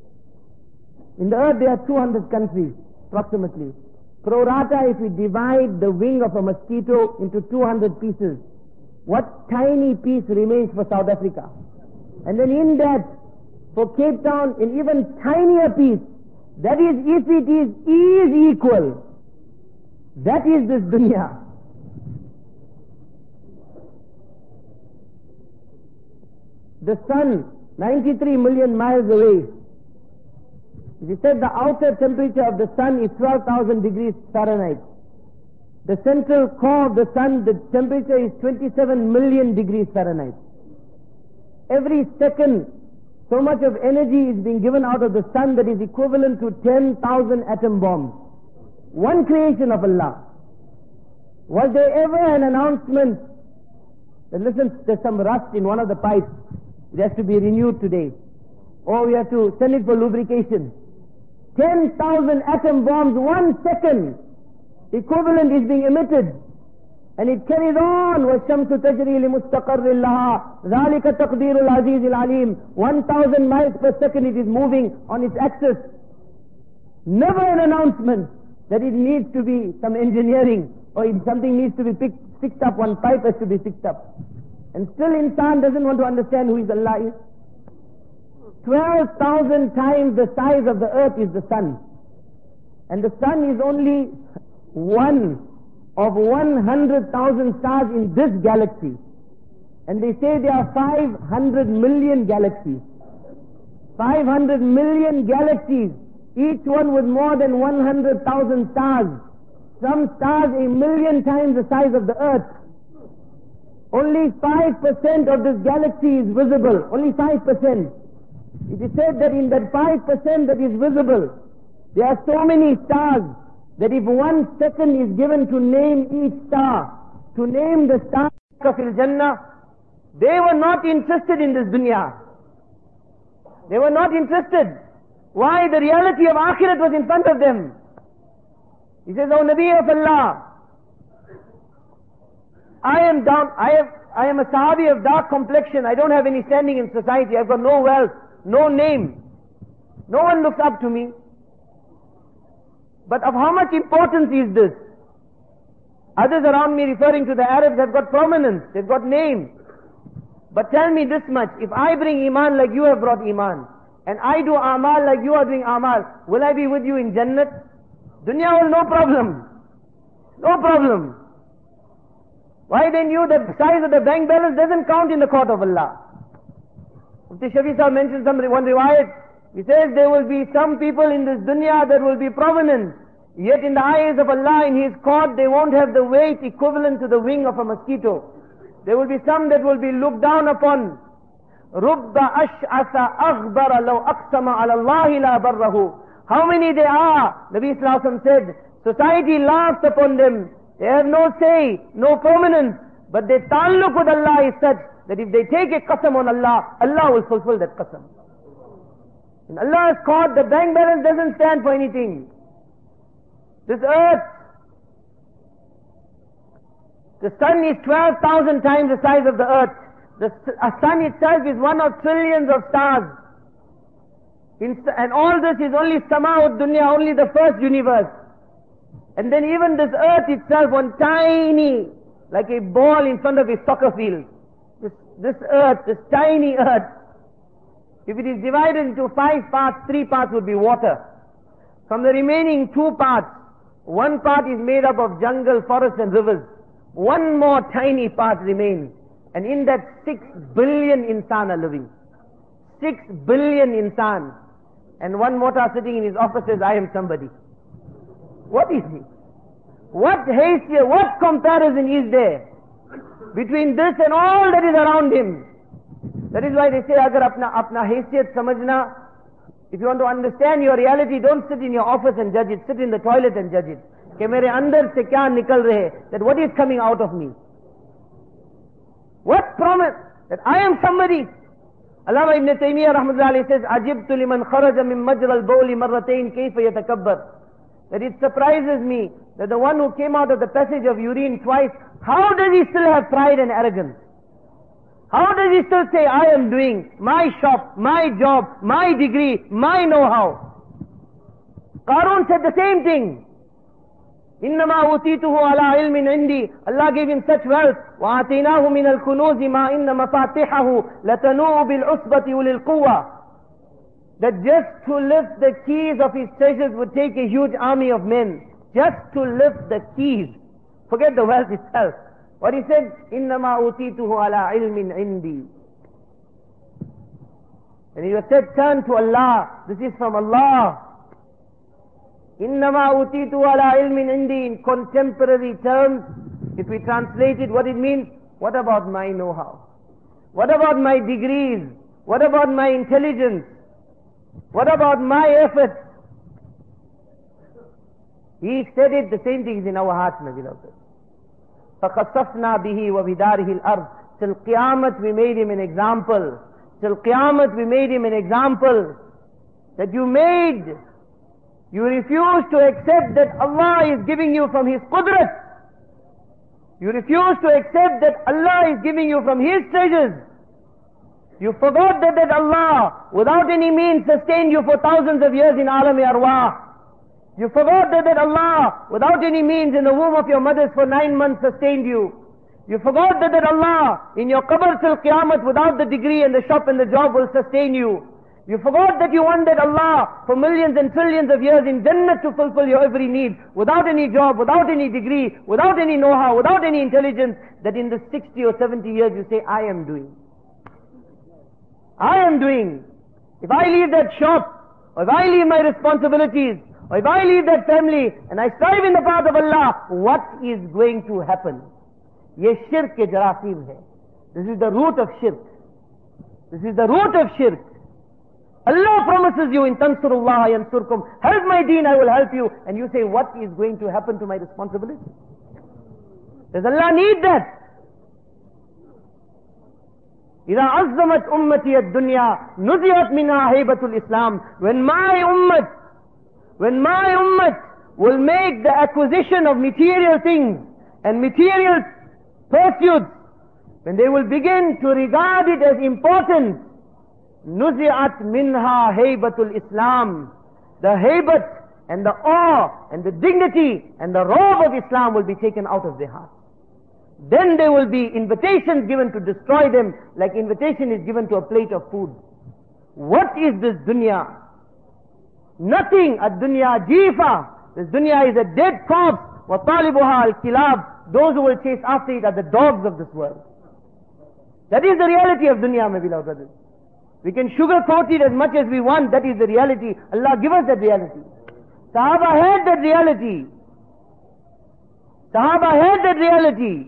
In the earth there are 200 countries, approximately. Pro rata, if we divide the wing of a mosquito into 200 pieces, what tiny piece remains for South Africa? And then in that, for Cape Town, an even tinier piece. That is, if it is equal, that is this dunya. The sun, 93 million miles away. He said the outer temperature of the sun is 12,000 degrees Fahrenheit. The central core of the sun, the temperature is 27 million degrees Fahrenheit. Every second, so much of energy is being given out of the sun that is equivalent to 10,000 atom bombs. One creation of Allah. Was there ever an announcement that, listen, there's some rust in one of the pipes, it has to be renewed today, or we have to send it for lubrication? 10,000 atom bombs, 1 second, equivalent is being emitted. And it carries on. وَالشَّمْسُ تَجْرِي لِمُسْتَقَرٍّ لَهَا ذَلِكَ تَقْدِيرُ الْعَزِيزِ الْعَلِيمِ. 1,000 miles per second it is moving on its axis. Never an announcement that it needs to be some engineering, or if something needs to be fixed up, one pipe has to be fixed up. And still insan doesn't want to understand who is Allah is. 12,000 times the size of the earth is the sun. And the sun is only one of 100,000 stars in this galaxy. And they say there are 500 million galaxies. 500 million galaxies, each one with more than 100,000 stars. Some stars 1,000,000 times the size of the earth. Only 5% of this galaxy is visible. Only 5%. It is said that in that 5% that is visible, there are so many stars that if 1 second is given to name each star, to name the stars of Jannah, they were not interested in this dunya. They were not interested. Why? The reality of Akhirat was in front of them. He says, O Nabi of Allah, I am a Sahabi of dark complexion. I don't have any standing in society. I've got no wealth, no name. No one looks up to me. But of how much importance is this? Others around me, referring to the Arabs, have got prominence, they've got name. But tell me this much, if I bring Iman like you have brought Iman, and I do Amal like you are doing Amal, will I be with you in Jannat? Dunya will no problem. No problem. Why then you, the size of the bank balance doesn't count in the court of Allah. Mufti Shafi Sahib mentions one riwayat. He says there will be some people in this dunya that will be prominent, yet in the eyes of Allah, in His court, they won't have the weight equivalent to the wing of a mosquito. There will be some that will be looked down upon. رُبَّ أَشْعَثَ أَغْبَرَ لَوْ أَقْسَمَ عَلَى اللَّهِ لَا بَرَّهُ. How many they are? Nabi Sallallahu Alaihi Wasallam said, society laughs upon them. They have no say, no prominence, but their ta'alluq with Allah is such that if they take a qasam on Allah, Allah will fulfill that qasam. In Allah's court, the bank balance doesn't stand for anything. This earth, the sun is 12,000 times the size of the earth. The sun itself is one of trillions of stars. And all this is only Sama'ud Dunya, only the first universe. And then even this earth itself, one tiny, like a ball in front of a soccer field. This earth, this tiny earth, if it is divided into 5 parts, 3 parts would be water. From the remaining 2 parts, 1 part is made up of jungle, forests and rivers. 1 more tiny part remains. And in that 6 billion insan are living. 6 billion insan. And one mota sitting in his office says, I am somebody. What is he? What haysiyat, what comparison is there between this and all that is around him? That is why they say, agar apna haysiyat samajna, if you want to understand your reality, don't sit in your office and judge it, sit in the toilet and judge it. Ke mere andar se kya nikal rahe, that what is coming out of me? What promise? That I am somebody. Allama Ibn Taymiyyah rahmatullahi alayhi says, Ajibtu liman kharaja min majra al-bawli marratain kayfa yatakabbar. That it surprises me that the one who came out of the passage of urine twice, how does he still have pride and arrogance? How does he still say, I am doing my shop, my job, my degree, my know-how? Qarun said the same thing. إِنَّمَا أُوتِيتُهُ عَلَىٰ عِلْمٍ عِنْدِي. Allah gave him such wealth. وَآتَيْنَاهُ مِنَ الْكُنُوزِ مَا إِنَّ مَفَاتِحَهُ لَتَنُوءُ بِالْعُصْبَةِ أُولِي الْقُوَّةِ. That just to lift the keys of his treasures would take a huge army of men. Just to lift the keys. Forget the wealth itself. What he said, إِنَّمَا أُوتِيتُهُ عَلَىٰ عِلْمٍ عِنْدِي. And he was said, turn to Allah. This is from Allah. إِنَّمَا أُوتِيتُهُ عَلَىٰ عِلْمٍ عِنْدِي. In contemporary terms, if we translate it, what it means, what about my know-how? What about my degrees? What about my intelligence? What about my efforts? He said it, the same thing is in our hearts, my beloved. فَخَصَّفْنَا بِهِ وَبِدَارِهِ الْأَرْضِ. Till Qiyamah we made him an example. Till Qiyamah we made him an example. That you refuse to accept that Allah is giving you from His qudrat. You refuse to accept that Allah is giving you from His treasures. You forgot that Allah, without any means, sustained you for thousands of years in alam arwah. You forgot that Allah, without any means, in the womb of your mothers for 9 months sustained you. You forgot that Allah, in your qabr till Qiyamah, without the degree and the shop and the job, will sustain you. You forgot that you wanted Allah for millions and trillions of years in Jannah to fulfill your every need, without any job, without any degree, without any know-how, without any intelligence, that in the 60 or 70 years you say, I am doing. I am doing. If I leave that shop, or if I leave my responsibilities, or if I leave that family, and I strive in the path of Allah, what is going to happen? Ye shirk ke jarasim hai. This is the root of shirk. This is the root of shirk. Allah promises you, in tansurullah yansurkum, help my deen, I will help you. And you say, what is going to happen to my responsibility? Does Allah need that? إذا عظمت أمتي الدنيا نزعت منها هيبة الإسلام. When my ummah will make the acquisition of material things and material pursuits, when they will begin to regard it as important, نزعت منها هيبة الإسلام. The haybat and the awe and the dignity and the robe of Islam will be taken out of their heart. Then there will be invitations given to destroy them, like invitation is given to a plate of food. What is this dunya? Nothing. Ad-dunya jifa. This dunya is a dead corpse. وَطَالِبُهَا الْكِلَابِ. Those who will chase after it are the dogs of this world. That is the reality of dunya, my beloved brothers. We can sugarcoat it as much as we want. That is the reality. Allah give us that reality. Sahaba had that reality. Sahaba had that reality.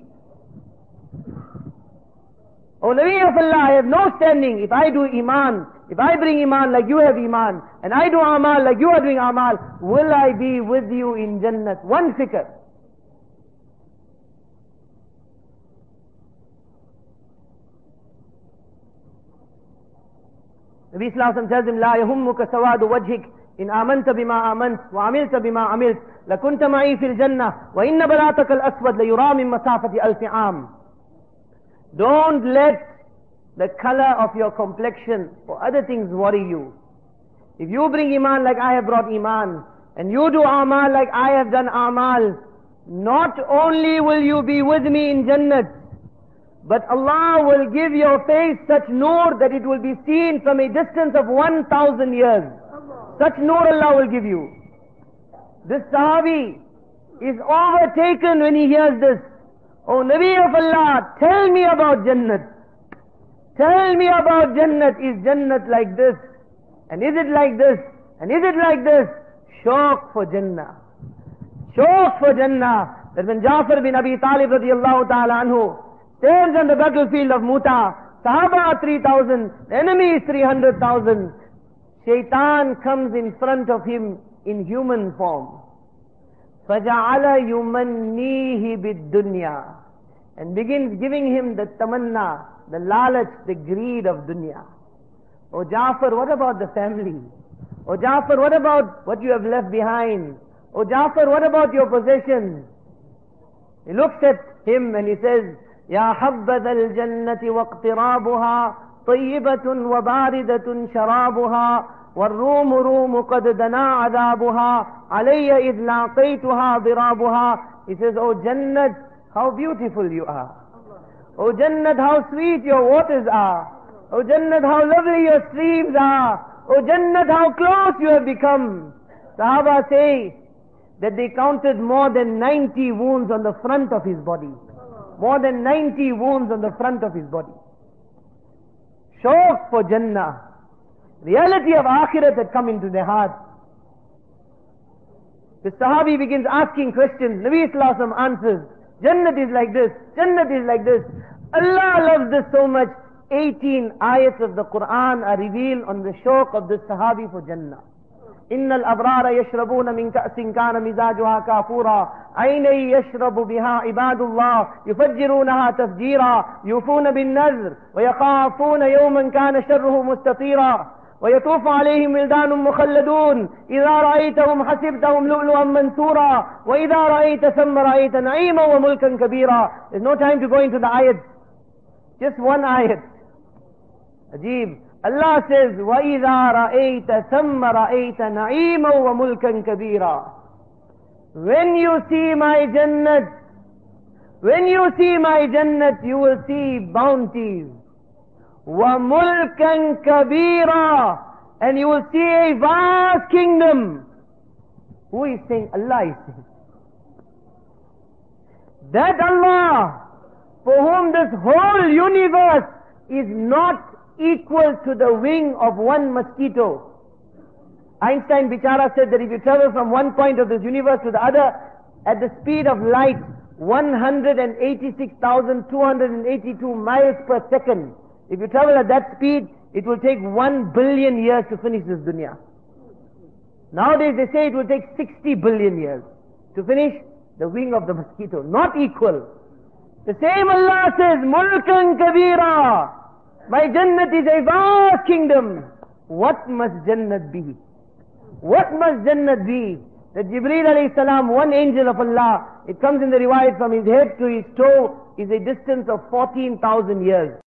O Nabi of Allah, I have no standing. If I do iman, if I bring iman like you have iman, and I do amal like you are doing amal, will I be with you in Jannat? One fikr. Nabi Sallallahu Alaihi Wasallam tells him, لا يهمك سواد وجهك إن آمنت بما آمنت وعملت بما عملت لكنت معي في الجنة وإن بلاتك الأسود ليرى من مسافة ألف عام. Don't let the color of your complexion or other things worry you. If you bring iman like I have brought iman, and you do amal like I have done amal, not only will you be with me in Jannat, but Allah will give your face such nur that it will be seen from a distance of 1,000 years. Such nur Allah will give you. This Sahabi is overtaken when he hears this. Oh Nabi of Allah, tell me about Jannat. Tell me about Jannat. Is Jannat like this? And is it like this? And is it like this? Shauq for Jannah. Shauq for Jannah. That when Ja'far bin Abi Talib radiallahu ta'ala anhu stands on the battlefield of Muta, Sahaba are 3,000, the enemy is 300,000. Shaitan comes in front of him in human form. فَجَعَلَ يُمَنِّيهِ بِالدُّنْيَا, and begins giving him the tamanna, the lalach, the greed of dunya. Oh Ja'far, what about the family? Oh Ja'far, what about what you have left behind? Oh Ja'far, what about your possessions? He looks at him and he says, يَا حَبَّذَا الْجَنَّةِ وَاقْتِرَابُهَا طَيِّبَةٌ وَبَارِدَةٌ شَرَابُهَا وَالرُّومُ رُومُ قَدْ دَنَا عَذَابُهَا عَلَيَّ إِذْ لَاقَيْتُهَا ضِرَابُهَا. He says, oh Jannat, how beautiful you are. Oh Jannat, how sweet your waters are. Oh Jannat, how lovely your streams are. Oh Jannat, how close you have become. Sahaba say that they counted more than 90 wounds on the front of his body. More than 90 wounds on the front of his body. Shauq for Jannah. Reality of Akhirat had come into their heart. The Sahabi begins asking questions. Nabi Sallallahu Alaihi Wasallam answers. Jannat is like this. Jannat is like this. Allah loves this so much. 18 ayats of the Quran are revealed on the shauq of this Sahabi for Jannah. إن الأبرار يشربون من كأس كان مزاجها كافورا عينا يشرب بها عباد الله يفجرونها تفجيرا يوفون بالنذر ويخافون يوما كان شره مستطيرا ويطوف عليهم ولدان مخلدون إذا رأيتهم حسبتهم لؤلؤا منثورا وإذا رأيت ثم رأيت نعيما وملكا كبيرا. There's no time to go into the ayat. Just one ayat. Ajib. Allah says, وَإِذَا رَأَيْتَ ثَمَّ رَأَيْتَ نَعِيمًا وَمُلْكًا كَبِيرًا. When you see my Jannat, when you see my Jannat, you will see bounties. وَمُلْكًا كَبِيرًا. And you will see a vast kingdom. Who is saying? Allah is saying. That Allah, for whom this whole universe is not equal to the wing of one mosquito. Einstein Bichara said that if you travel from one point of this universe to the other at the speed of light, 186,282 miles per second, if you travel at that speed, it will take 1 billion years to finish this dunya. Nowadays they say it will take 60 billion years to finish the wing of the mosquito. Not equal. The same Allah says, Mulkan Kabira. My Jannat is a vast kingdom. What must Jannat be? What must Jannat be? That Jibreel alayhi salam, one angel of Allah, it comes in the riwayat from his head to his toe is a distance of 14,000 years.